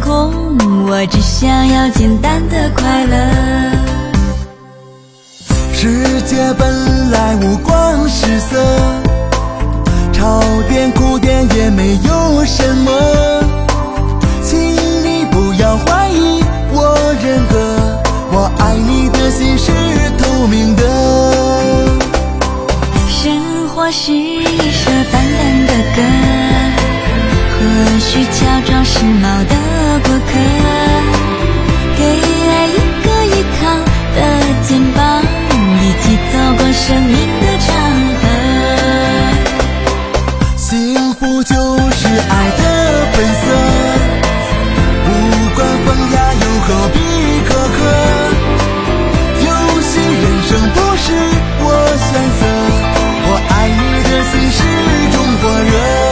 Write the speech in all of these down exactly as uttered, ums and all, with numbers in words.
空，我只想要简单的快乐。 世界本来五光十色，潮点哭点也没有什么，请你不要怀疑我人格，我爱你的心是透明的。 生活是一首淡淡的歌，或许乔装时髦的过客，给爱一个依靠的肩膀，一起走过生命的长河。 幸福就是爱的本色，不管风雅又何必苛刻，有些人生不是我选择，我爱你的心始终火热。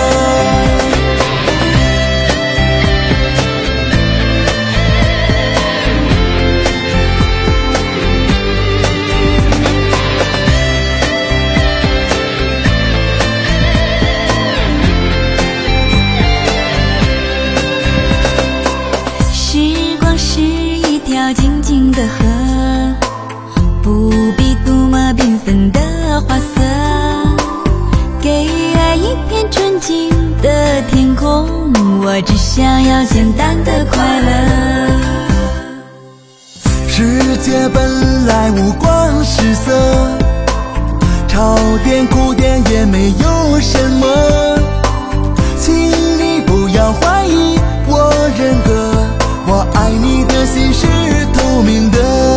静静的河，不必多么缤纷的花色，给爱一片纯净的天空，我只想要简单的快乐。 世界本来五光十色，潮点哭点也没有什么，请你不要怀疑我人格，我爱你的心是透明的。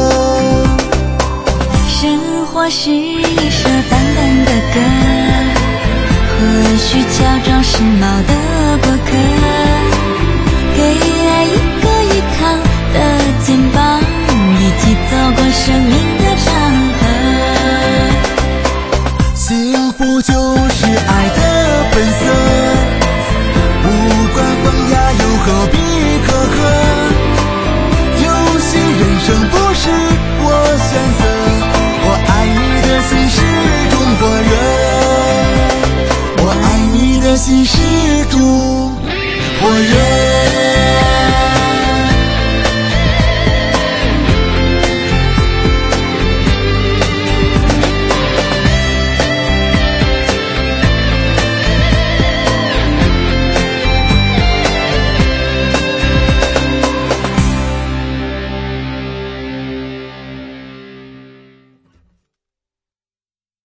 生活是一首淡淡的歌，或许乔装时髦的过客，给爱一个依靠的肩膀，一起走过生命的